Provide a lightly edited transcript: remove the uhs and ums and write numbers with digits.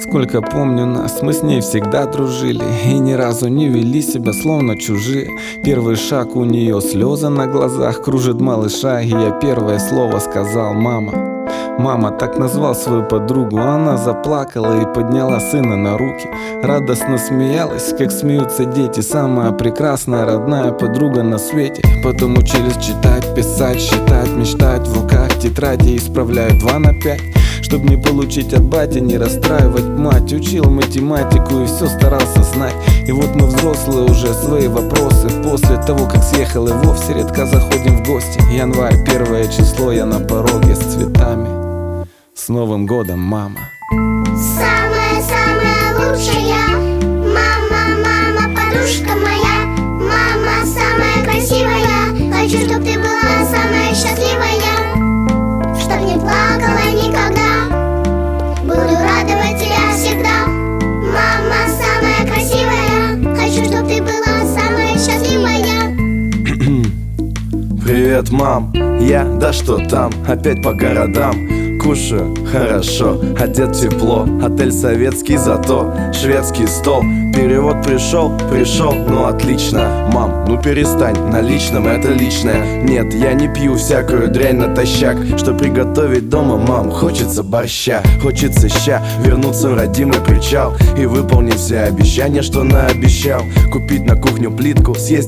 Сколько помню нас, мы с ней всегда дружили и ни разу не вели себя словно чужие. Первый шаг у нее, слезы на глазах, кружит малыша, и я первое слово сказал: мама. Мама, так назвал свою подругу. Она заплакала и подняла сына на руки. Радостно смеялась, как смеются дети. Самая прекрасная родная подруга на свете. Потом учились читать, писать, считать, мечтать. В руках тетради исправляют 2 на 5. Чтоб не получить от бати, не расстраивать мать. Учил математику и все старался знать. И вот мы взрослые уже, свои вопросы. После того, как съехал и вовсе редко заходим в гости. Январь, 1 число, я на пороге с цветами. С Новым годом, мама! Самая-самая лучшая, мама, мама, подружка моя. Мама самая красивая, хочу, чтоб ты была самая счастливая. Чтоб не плакала никогда, буду радовать тебя всегда. Мама самая красивая, хочу, чтоб ты была самая счастливая. Привет, мам, я, да что там, опять по городам. Кушаю хорошо, одет тепло, отель советский, зато шведский стол. Перевод пришел, ну отлично. Мам, ну перестань, на личном это личное. Нет, я не пью всякую дрянь натощак. Что приготовить дома, мам, хочется борща. Хочется ща вернуться в родимый причал и выполнить все обещания, что наобещал. Купить на кухню плитку, съесть